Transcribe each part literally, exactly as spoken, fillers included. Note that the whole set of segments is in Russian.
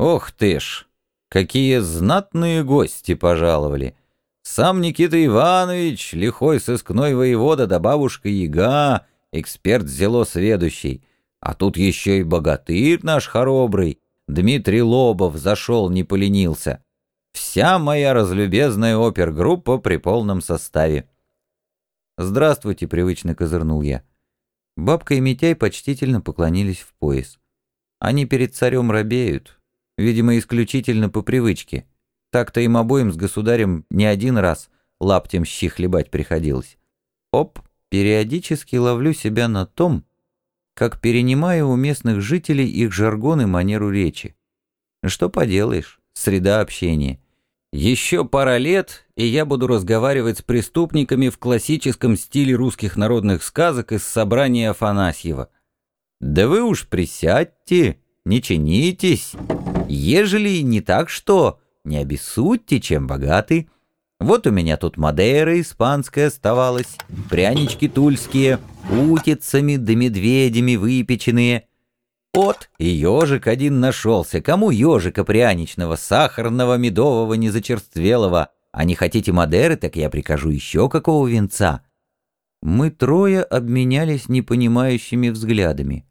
Ох ты ж, какие знатные гости пожаловали! Сам Никита Иванович, лихой сыскной воевода да бабушка Яга, эксперт зелосведущий, а тут еще и богатырь наш хоробрый, Дмитрий Лобов, зашел, не поленился. Вся моя разлюбезная опергруппа при полном составе. «Здравствуйте», — привычно козырнул я. Бабка и Митяй почтительно поклонились в пояс. Они перед царем робеют, видимо, исключительно по привычке. Так-то им обоим с государем не один раз лаптем щи хлебать приходилось. Оп, периодически ловлю себя на том, как перенимаю у местных жителей их жаргон и манеру речи. Что поделаешь, среда общения. Еще пара лет, и я буду разговаривать с преступниками в классическом стиле русских народных сказок из собрания Афанасьева. Да вы уж присядьте, не чинитесь. Ежели не так что, не обессудьте, чем богаты. Вот у меня тут Мадейра испанская оставалась, прянички тульские, утицами да медведями выпеченные. Вот и ежик один нашелся. Кому ежика пряничного, сахарного, медового, незачерствелого? А не хотите Мадейры, так я прикажу еще какого венца. Мы трое обменялись непонимающими взглядами.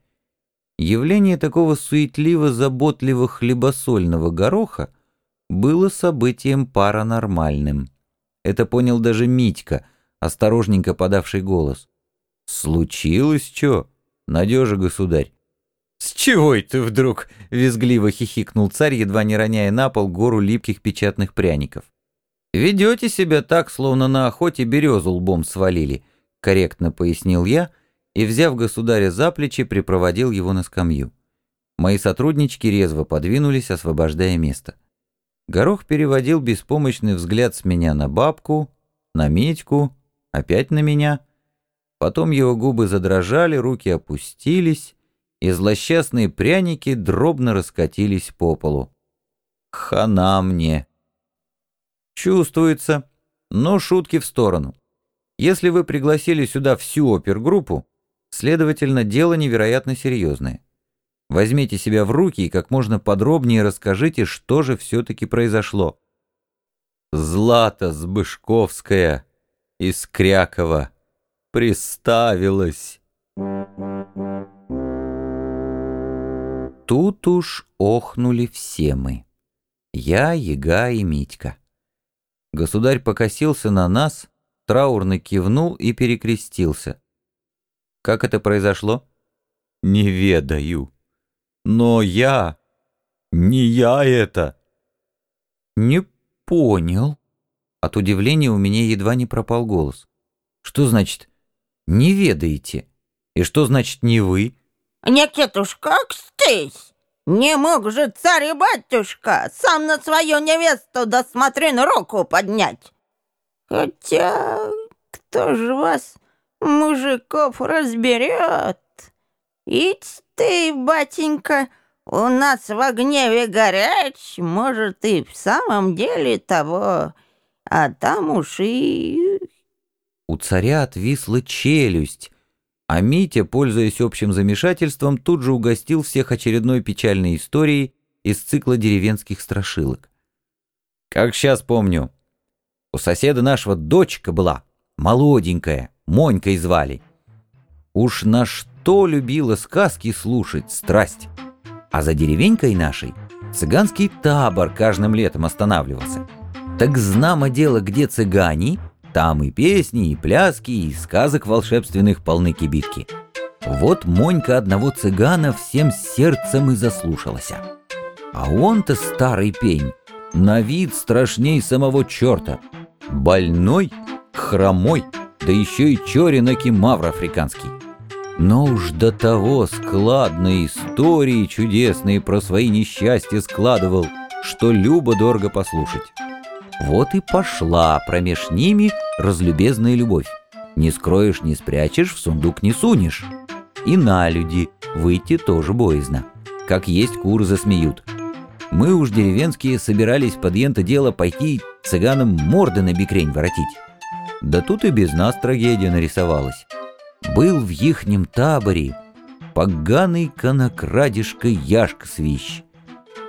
Явление такого суетливо-заботливо хлебосольного гороха было событием паранормальным. Это понял даже Митька, осторожненько подавший голос. «Случилось чё, надежа, государь?» «С чего это вдруг?» — визгливо хихикнул царь, едва не роняя на пол гору липких печатных пряников. «Ведете себя так, словно на охоте березу лбом свалили», — корректно пояснил я, и, взяв государя за плечи, припроводил его на скамью. Мои сотруднички резво подвинулись, освобождая место. Горох переводил беспомощный взгляд с меня на бабку, на Митьку, опять на меня. Потом его губы задрожали, руки опустились, и злосчастные пряники дробно раскатились по полу. Хана мне. Чувствуется. Но шутки в сторону. Если вы пригласили сюда всю опергруппу, следовательно, дело невероятно серьезное. Возьмите себя в руки и как можно подробнее расскажите, что же все-таки произошло. Злата Збышковская из Крякова приставилась. Тут уж охнули все мы. Я, Яга и Митька. Государь покосился на нас, траурно кивнул и перекрестился. Как это произошло? Не ведаю. Но я... Не я это. Не понял. От удивления у меня едва не пропал голос. Что значит «не ведаете»? И что значит «не вы»? Никитушка, кстись! Не мог же царь и батюшка сам на свою невесту да смотрин руку поднять. Хотя, кто же вас, мужиков, разберет? Ить ты, батенька, у нас в гневе горяч, может, и в самом деле того, а там уж и... У царя отвисла челюсть, а Митя, пользуясь общим замешательством, тут же угостил всех очередной печальной историей из цикла деревенских страшилок. Как сейчас помню, у соседа нашего дочка была, молоденькая, Монькой звали. Уж на что любила сказки слушать, страсть. А за деревенькой нашей цыганский табор каждым летом останавливался. Так знамо дело, где цыгане, там и песни, и пляски, и сказок волшебственных полны кибитки. Вот Монька одного цыгана всем сердцем и заслушалась. А он-то старый пень, на вид страшней самого черта. Больной, хромой, да еще и череноки мавр африканский. Но уж до того складные истории чудесные про свои несчастья складывал, что любо-дорого послушать. Вот и пошла промеж ними разлюбезная любовь. Не скроешь, не спрячешь, в сундук не сунешь. И на люди выйти тоже боязно. Как есть куры засмеют. Мы уж деревенские собирались под ента дело пойти цыганам морды на бекрень воротить. Да тут и без нас трагедия нарисовалась. Был в ихнем таборе поганый конокрадишка Яшка Свищ.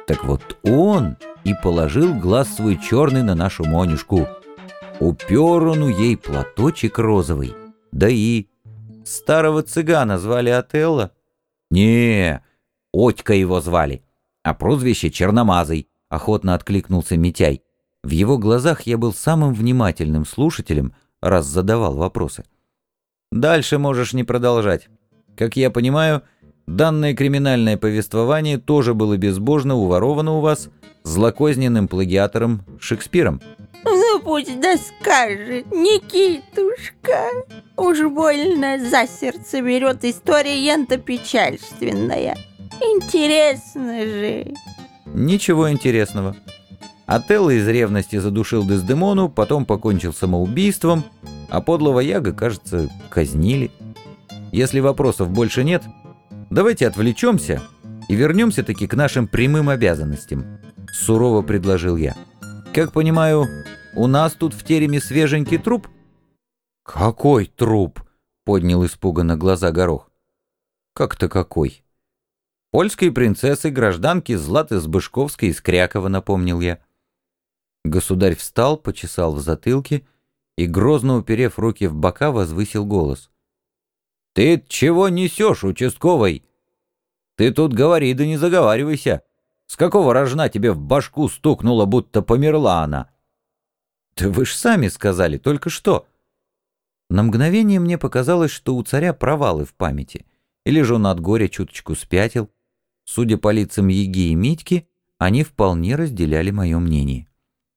Так вот он и положил глаз свой черный на нашу Монюшку. Упер он у ей платочек розовый, да и... Старого цыгана звали Отелло? Не, Отька его звали, а прозвище Черномазый, охотно откликнулся Митяй. В его глазах я был самым внимательным слушателем, раз задавал вопросы. Дальше можешь не продолжать. Как я понимаю, данное криминальное повествование тоже было безбожно уворовано у вас злокозненным плагиатором Шекспиром. Ну пусть да скажет, Никитушка. Уж больно за сердце берет история ента печальственная. Интересно же. Ничего интересного. Отелло из ревности задушил Дездемону, потом покончил самоубийством, а подлого Яга, кажется, казнили. Если вопросов больше нет, давайте отвлечемся и вернемся-таки к нашим прямым обязанностям, сурово предложил я. Как понимаю, у нас тут в тереме свеженький труп? Какой труп? Поднял испуганно глаза Горох. Как-то какой? Польской принцессы, гражданки Златы Збышковской из Крякова, напомнил я. Государь встал, почесал в затылке и, грозно уперев руки в бока, возвысил голос. «Ты чего несешь, участковый? Ты тут говори, да не заговаривайся. С какого рожна тебе в башку стукнуло, будто померла она?» «Да вы ж сами сказали, только что». На мгновение мне показалось, что у царя провалы в памяти, или же он от горя чуточку спятил. Судя по лицам Яги и Митьки, они вполне разделяли мое мнение.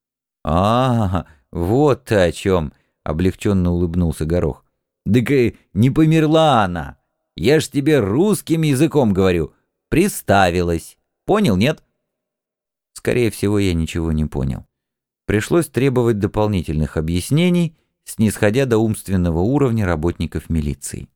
«А, вот ты о чем!» — облегченно улыбнулся Горох. «Так и не померла она! Я ж тебе русским языком говорю. Приставилась. Понял, нет?» Скорее всего, я ничего не понял. Пришлось требовать дополнительных объяснений, снисходя до умственного уровня работников милиции.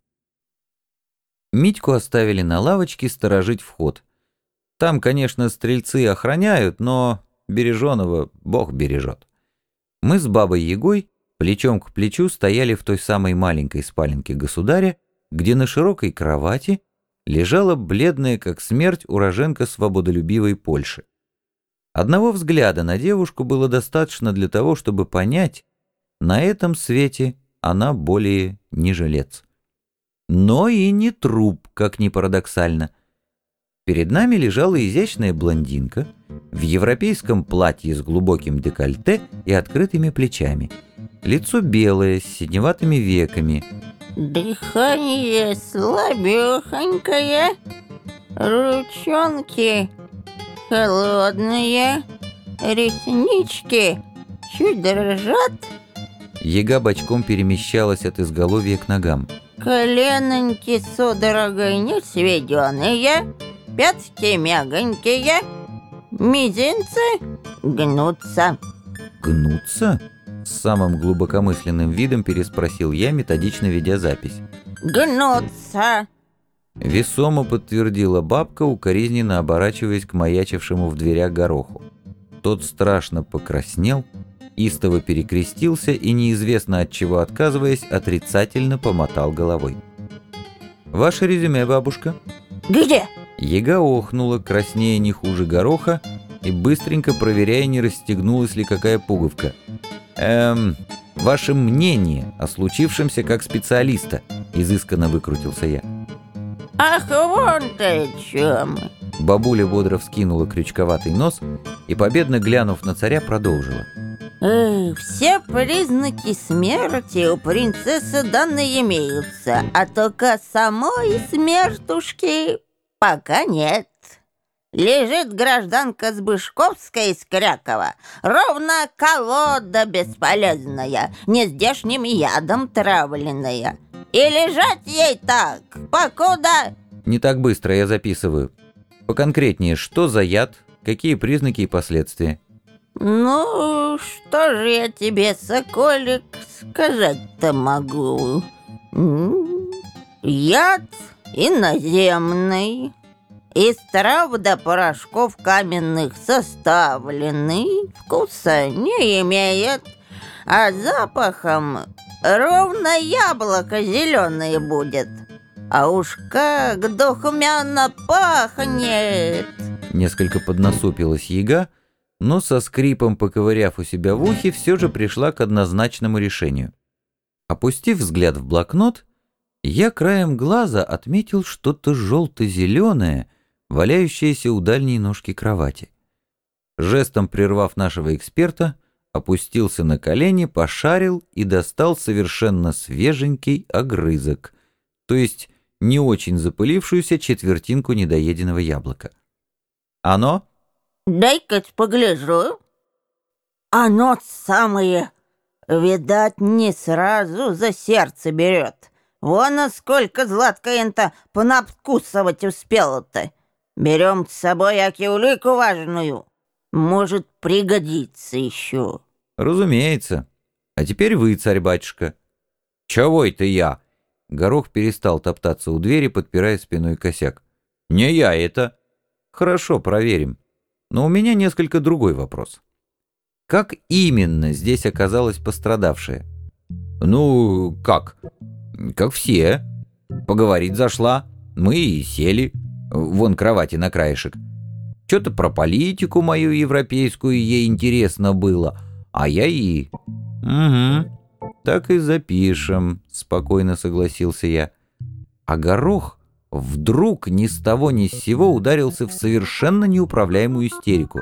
Митьку оставили на лавочке сторожить вход. Там, конечно, стрельцы охраняют, но береженого Бог бережет. Мы с бабой Ягой плечом к плечу стояли в той самой маленькой спаленке государя, где на широкой кровати лежала бледная, как смерть, уроженка свободолюбивой Польши. Одного взгляда на девушку было достаточно для того, чтобы понять, на этом свете она более не жилец. Но и не труп, как ни парадоксально. Перед нами лежала изящная блондинка в европейском платье с глубоким декольте и открытыми плечами. Лицо белое, с синеватыми веками. Дыхание слабехонькое, ручонки холодные, реснички чуть дрожат. Яга бочком перемещалась от изголовья к ногам. Коленоньки судорогой не сведенные, пятки мягонькие, мизинцы гнутся. «Гнутся?» — с самым глубокомысленным видом переспросил я, методично ведя запись. Гнутся. Весомо подтвердила бабка, укоризненно оборачиваясь к маячившему в дверях Гороху. Тот страшно покраснел, истово перекрестился и, неизвестно от чего отказываясь, отрицательно помотал головой. «Ваше резюме, бабушка?» Где? Яга охнула, краснея не хуже Гороха, и быстренько проверяя, не расстегнулась ли какая пуговка. «Эм, ваше мнение о случившемся как специалиста?» — изысканно выкрутился я. Ах, вон ты о чем. Бабуля бодро вскинула крючковатый нос и, победно глянув на царя, продолжила. Эх, все признаки смерти у принцессы данные имеются, а только самой смертушки пока нет. Лежит гражданка Збышковская из Крякова, ровно колода бесполезная, нездешним ядом травленная. И лежать ей так, покуда... Не так быстро, я записываю. Поконкретнее, что за яд, какие признаки и последствия? Ну, что же я тебе, соколик, сказать-то могу? Яд иноземный, из трав до порошков каменных составленный, вкуса не имеет, а запахом ровно яблоко зеленое будет. А уж как духмяно пахнет! Несколько поднасупилась яга, но со скрипом, поковыряв у себя в ухе, все же пришла к однозначному решению. Опустив взгляд в блокнот, я краем глаза отметил что-то желто-зеленое, валяющееся у дальней ножки кровати. Жестом прервав нашего эксперта, опустился на колени, пошарил и достал совершенно свеженький огрызок, то есть не очень запылившуюся четвертинку недоеденного яблока. «Оно?» Дай-ка погляжу. Оно самое, видать, не сразу за сердце берет. Вон насколько Златка-энто понавкусывать успела-то. Берем с собой аки улику важную. Может, пригодится еще. «Разумеется. А теперь вы, царь-батюшка». «Чего это я?» Горох перестал топтаться у двери, подпирая спиной косяк. «Не я это». «Хорошо, проверим. Но у меня несколько другой вопрос. Как именно здесь оказалась пострадавшая?» «Ну, как? Как все. Поговорить зашла. Мы и сели. Вон кровати на краешек. Что-то про политику мою европейскую ей интересно было, а я и...» «Угу, так и запишем», — спокойно согласился я. А Горох вдруг ни с того ни с сего ударился в совершенно неуправляемую истерику.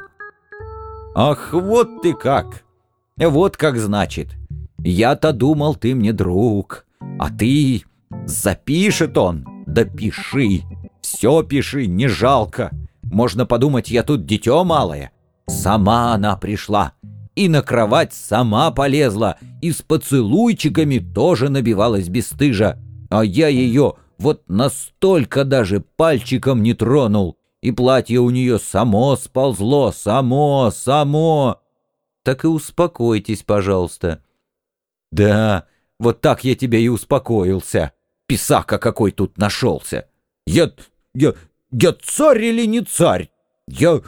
«Ах, вот ты как! Вот как значит! Я-то думал, ты мне друг, а ты... Запишет он! Да пиши! Все пиши, не жалко! Можно подумать, я тут дитё малое! Сама она пришла, и на кровать сама полезла, и с поцелуйчиками тоже набивалась бесстыжа, а я ее... Вот настолько даже пальчиком не тронул, и платье у нее само сползло, само, само. Так и успокойтесь, пожалуйста. Да, вот так я тебя и успокоился. Писака какой тут нашелся. Я, я, я царь или не царь? Я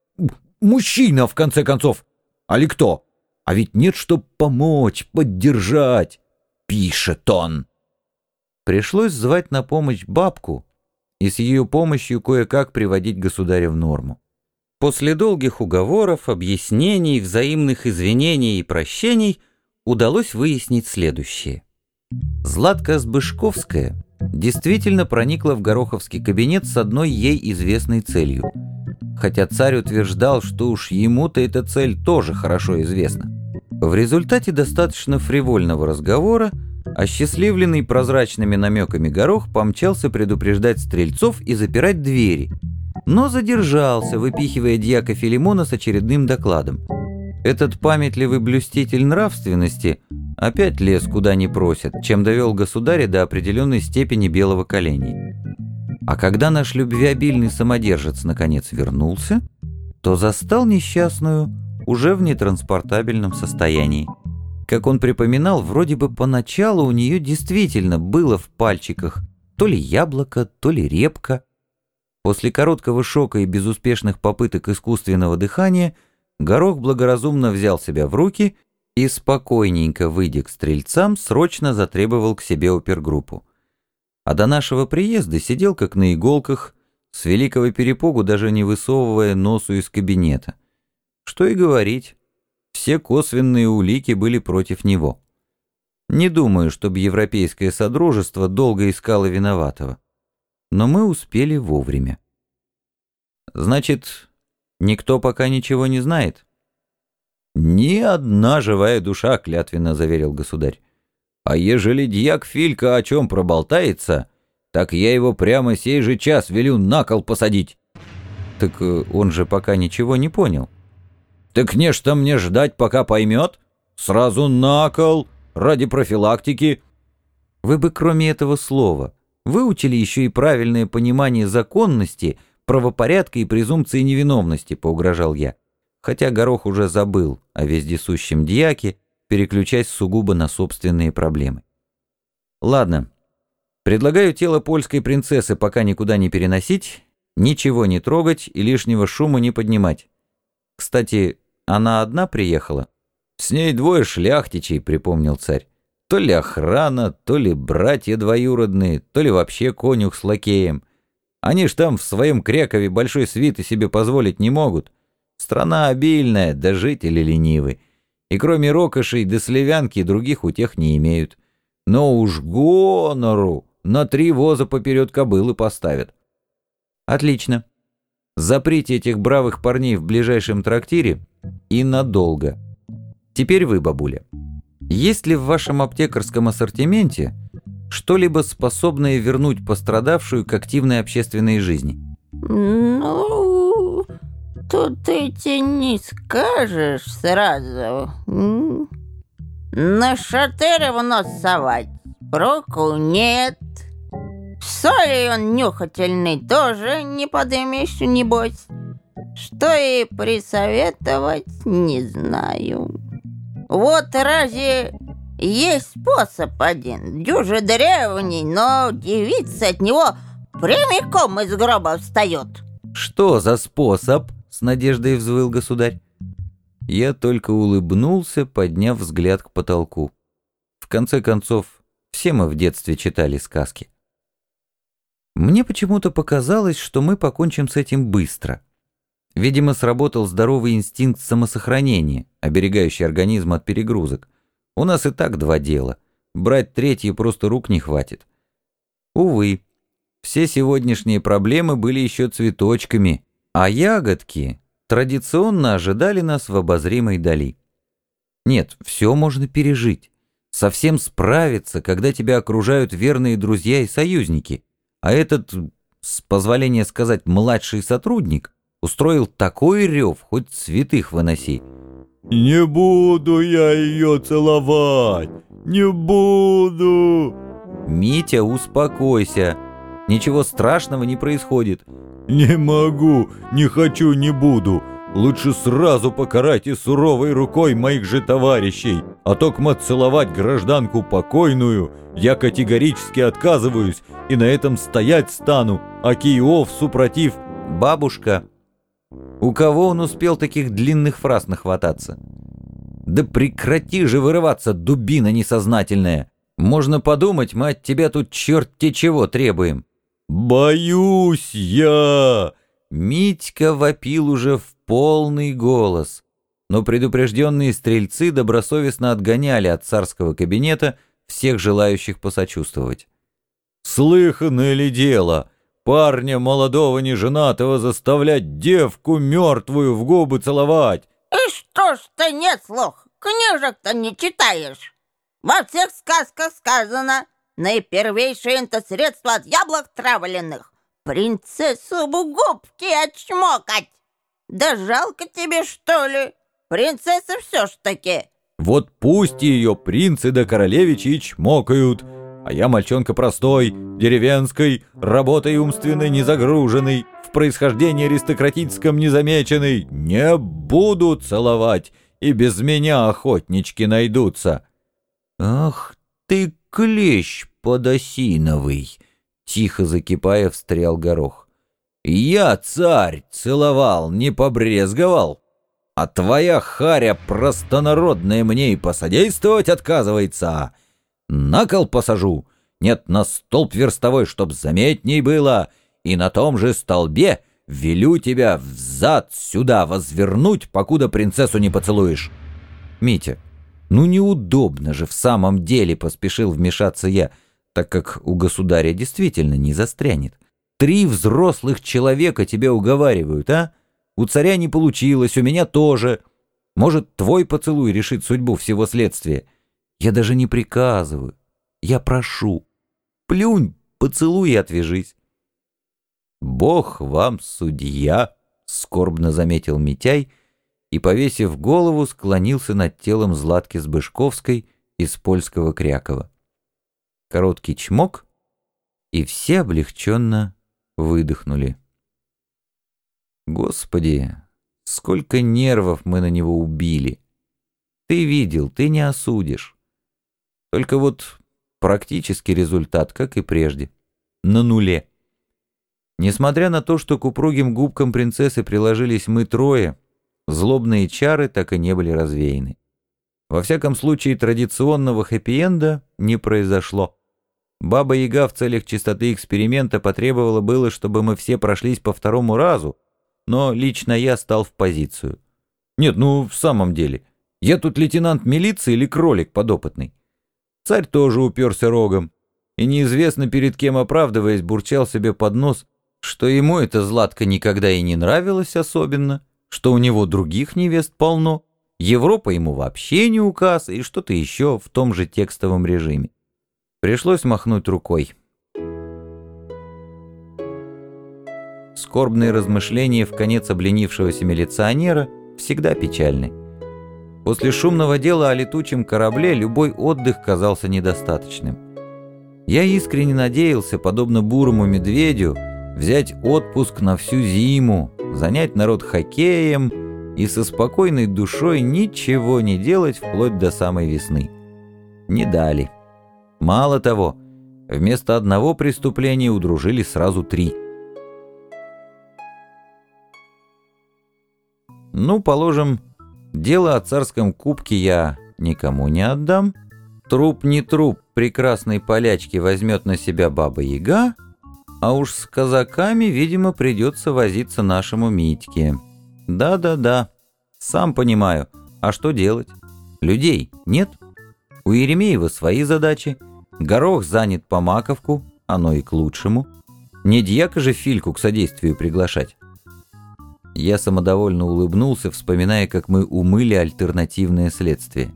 мужчина, в конце концов. Али кто? А ведь нет, чтоб помочь, поддержать. Пишет он. Пришлось звать на помощь бабку и с ее помощью кое-как приводить государя в норму. После долгих уговоров, объяснений, взаимных извинений и прощений удалось выяснить следующее. Златка Збышковская действительно проникла в Гороховский кабинет с одной ей известной целью, хотя царь утверждал, что уж ему-то эта цель тоже хорошо известна. В результате достаточно фривольного разговора осчастливленный прозрачными намеками Горох помчался предупреждать стрельцов и запирать двери, но задержался, выпихивая дьяка Филимона с очередным докладом. Этот памятливый блюститель нравственности опять лез куда не просят, чем довел государя до определенной степени белого коленя. А когда наш любвеобильный самодержец наконец вернулся, то застал несчастную уже в нетранспортабельном состоянии. Как он припоминал, вроде бы поначалу у нее действительно было в пальчиках то ли яблоко, то ли репка. После короткого шока и безуспешных попыток искусственного дыхания Горох благоразумно взял себя в руки и, спокойненько выйдя к стрельцам, срочно затребовал к себе опергруппу. А до нашего приезда сидел как на иголках, с великого перепугу даже не высовывая носу из кабинета. Что и говорить. Все косвенные улики были против него. Не думаю, чтобы Европейское Содружество долго искало виноватого. Но мы успели вовремя. Значит, никто пока ничего не знает? Ни одна живая душа, клятвенно заверил государь. А ежели дьяк Филька о чем проболтается, так я его прямо сей же час велю на кол посадить. Так он же пока ничего не понял. Так не что мне ждать, пока поймет? Сразу на кол, ради профилактики. Вы бы кроме этого слова выучили еще и правильное понимание законности, правопорядка и презумпции невиновности, поугрожал я. Хотя Горох уже забыл о вездесущем дьяке, переключаясь сугубо на собственные проблемы. Ладно, предлагаю тело польской принцессы пока никуда не переносить, ничего не трогать и лишнего шума не поднимать. Кстати, она одна приехала? С ней двое шляхтичей, припомнил царь. То ли охрана, то ли братья двоюродные, то ли вообще конюх с лакеем. Они ж там в своем Крякове большой свиты себе позволить не могут. Страна обильная, да жители ленивы. И кроме рокошей да сливянки других утех не имеют. Но уж гонору на три воза поперед кобылы поставят. Отлично. Заприте этих бравых парней в ближайшем трактире и надолго. Теперь вы, бабуля. Есть ли в вашем аптекарском ассортименте что-либо способное вернуть пострадавшую к активной общественной жизни? Ну, тут эти не скажешь сразу. На шатырь в нос совать проку нет. Соли он нюхательный тоже не подымешь, небось. Что и присоветовать, не знаю. Вот разве есть способ один, дюже древний, но девица от него прямиком из гроба встает. Что за способ? С надеждой взвыл государь. Я только улыбнулся, подняв взгляд к потолку. В конце концов, все мы в детстве читали сказки. Мне почему-то показалось, что мы покончим с этим быстро. Видимо, сработал здоровый инстинкт самосохранения, оберегающий организм от перегрузок. У нас и так два дела. Брать третье просто рук не хватит. Увы, все сегодняшние проблемы были еще цветочками, а ягодки традиционно ожидали нас в обозримой дали. Нет, все можно пережить. Совсем справиться, когда тебя окружают верные друзья и союзники. А этот, с позволения сказать, младший сотрудник устроил такой рев, хоть святых выноси. «Не буду я ее целовать! Не буду!» «Митя, успокойся. Ничего страшного не происходит». «Не могу, не хочу, не буду. Лучше сразу покарайте суровой рукой моих же товарищей, а токмо целовать гражданку покойную я категорически отказываюсь и на этом стоять стану, а Киев супротив». «Бабушка, у кого он успел таких длинных фраз нахвататься? Да прекрати же вырываться, дубина несознательная. Можно подумать, мы от тебя тут черт-те чего требуем». «Боюсь я!» Митька вопил уже в полный голос, но предупрежденные стрельцы добросовестно отгоняли от царского кабинета всех желающих посочувствовать. «Слыханное ли дело? Парня молодого неженатого заставлять девку мертвую в губы целовать!» И что ж ты не слух, книжек-то не читаешь? Во всех сказках сказано, наипервейшее-то средство от яблок травленных — принцессу в губки отчмокать. Да жалко тебе, что ли? Принцесса все ж таки. «Вот пусть ее принцы да королевичи и чмокают, а я мальчонка простой, деревенской, работой умственной не загруженный, в происхождении аристократическом не замеченный, не буду целовать, и без меня охотнички найдутся». «Ах ты клещ подосиновый!» — тихо закипая встрял Горох. «Я, царь, целовал, не побрезговал, а твоя харя простонародная мне и посодействовать отказывается. На кол посажу, нет, на столб верстовой, чтоб заметней было, и на том же столбе велю тебя взад сюда возвернуть, покуда принцессу не поцелуешь». «Митя, ну неудобно же в самом деле», — поспешил вмешаться я, так как у государя действительно не застрянет. «Три взрослых человека тебя уговаривают, а? У царя не получилось, у меня тоже. Может, твой поцелуй решит судьбу всего следствия? Я даже не приказываю, я прошу. Плюнь, поцелуй и отвяжись». «Бог вам судья», — скорбно заметил Митяй, и, повесив голову, склонился над телом Златки Сбышковской из польского Крякова. Короткий чмок, и все облегченно выдохнули. Господи, сколько нервов мы на него убили! Ты видел, ты не осудишь. Только вот практический результат, как и прежде, на нуле. Несмотря на то, что к упругим губкам принцессы приложились мы трое, злобные чары так и не были развеяны. Во всяком случае, традиционного хэппи-энда не произошло. Баба-Яга в целях чистоты эксперимента потребовала было, чтобы мы все прошлись по второму разу, но лично я стал в позицию. Нет, ну в самом деле, я тут лейтенант милиции или кролик подопытный? Царь тоже уперся рогом, и неизвестно перед кем оправдываясь бурчал себе под нос, что ему эта Златка никогда и не нравилась особенно, что у него других невест полно, Европа ему вообще не указ и что-то еще в том же текстовом режиме. Пришлось махнуть рукой. Скорбные размышления в конец обленившегося милиционера всегда печальны. После шумного дела о летучем корабле любой отдых казался недостаточным. Я искренне надеялся, подобно бурому медведю, взять отпуск на всю зиму, занять народ хоккеем и со спокойной душой ничего не делать вплоть до самой весны. Не дали. Мало того, вместо одного преступления удружили сразу три. Ну, положим, дело о царском кубке я никому не отдам. Труп не труп прекрасной полячки возьмет на себя Баба-Яга, а уж с казаками, видимо, придется возиться нашему Митьке. Да-да-да, сам понимаю. А что делать? Людей нет. У Еремеева свои задачи. Горох занят по маковку, оно и к лучшему. Не дьяка же Фильку к содействию приглашать. Я самодовольно улыбнулся, вспоминая, как мы умыли альтернативное следствие.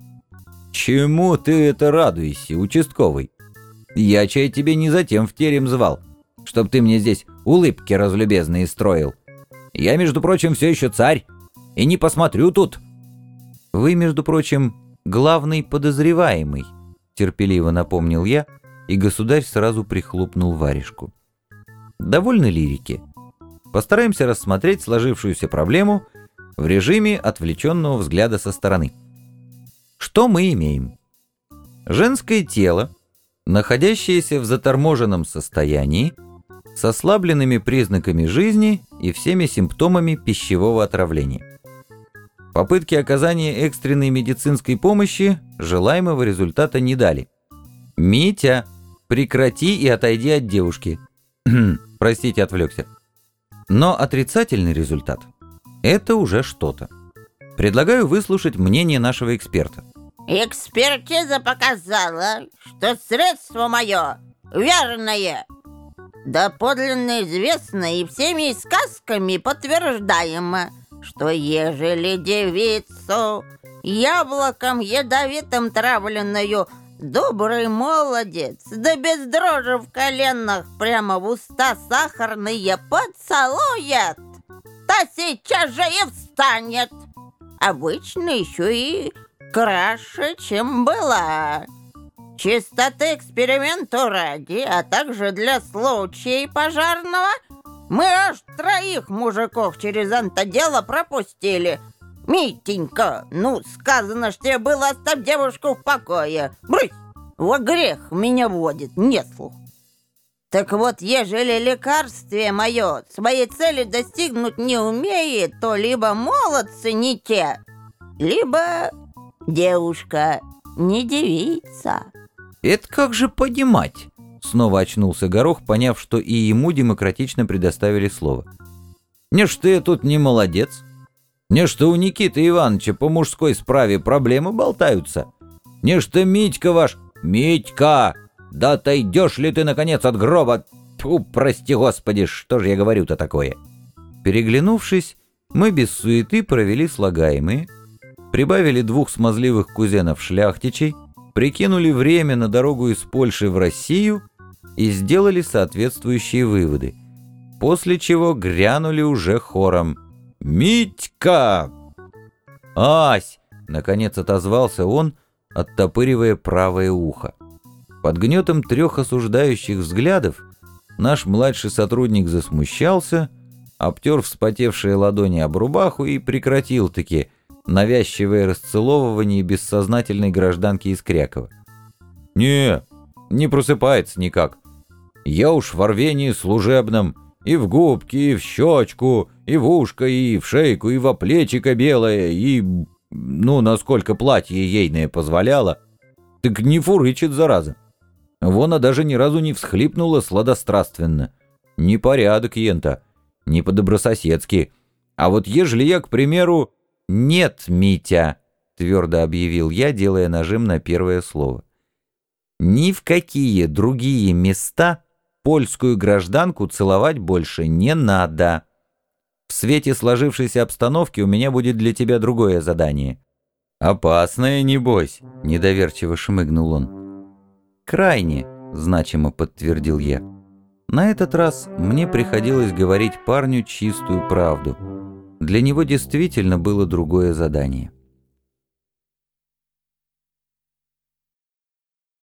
«Чему ты это радуешься, участковый? Я чай тебе не затем в терем звал, чтоб ты мне здесь улыбки разлюбезные строил. Я, между прочим, все еще царь, и не посмотрю тут». «Вы, между прочим, главный подозреваемый», — терпеливо напомнил я, и государь сразу прихлопнул варежку. «Довольно лирики. Постараемся рассмотреть сложившуюся проблему в режиме отвлеченного взгляда со стороны. Что мы имеем? Женское тело, находящееся в заторможенном состоянии, с ослабленными признаками жизни и всеми симптомами пищевого отравления. Попытки оказания экстренной медицинской помощи желаемого результата не дали. «Митя, прекрати и отойди от девушки». Простите, отвлекся. Но отрицательный результат – это уже что-то. Предлагаю выслушать мнение нашего эксперта. Экспертиза показала, что средство мое верное. Да подлинно известно и всеми сказками подтверждаемо, что ежели девицу яблоком ядовитым травленную добрый молодец, да без дрожи в коленах прямо в уста сахарные поцелует, то сейчас же и встанет. Обычно еще и краше, чем была. Чистоты эксперименту ради, а также для случая пожарного, мы аж троих мужиков через антодело пропустили. Митенька, ну, сказано ж тебе было, оставь девушку в покое. Брысь, во грех меня водит, нет слух. Так вот, ежели лекарствие мое своей цели достигнуть не умеет, то либо молодцы не те, либо девушка не девица. Это как же понимать? Снова очнулся Горох, поняв, что и ему демократично предоставили слово. Не что я тут не молодец. Не что у Никиты Ивановича по мужской справе проблемы болтаются. Не что Митька ваш... Митька! Да отойдешь ли ты, наконец, от гроба? Тьфу, прости господи, что же я говорю-то такое? Переглянувшись, мы без суеты провели слагаемые, прибавили двух смазливых кузенов-шляхтичей, прикинули время на дорогу из Польши в Россию и сделали соответствующие выводы, после чего грянули уже хором: «Митька!» «Ась!» — наконец отозвался он, оттопыривая правое ухо. Под гнетом трех осуждающих взглядов наш младший сотрудник засмущался, обтер вспотевшие ладони об рубаху и прекратил-таки навязчивое расцеловывание бессознательной гражданки из Крякова. «Не, не просыпается никак. Я уж в рвении служебном и в губки, и в щечку, и в ушко, и в шейку, и во плечико белое, и... ну, насколько платье ейное позволяло. Так не фурычит, зараза. Вон, а даже ни разу не всхлипнула сладостраственно. Непорядок, ента, не по-добрососедски. А вот ежели я, к примеру... «Нет, Митя», — твердо объявил я, делая нажим на первое слово. «Ни в какие другие места польскую гражданку целовать больше не надо. В свете сложившейся обстановки у меня будет для тебя другое задание». «Опасное, небось», — недоверчиво шмыгнул он. «Крайне», — значимо подтвердил я. На этот раз мне приходилось говорить парню чистую правду. Для него действительно было другое задание.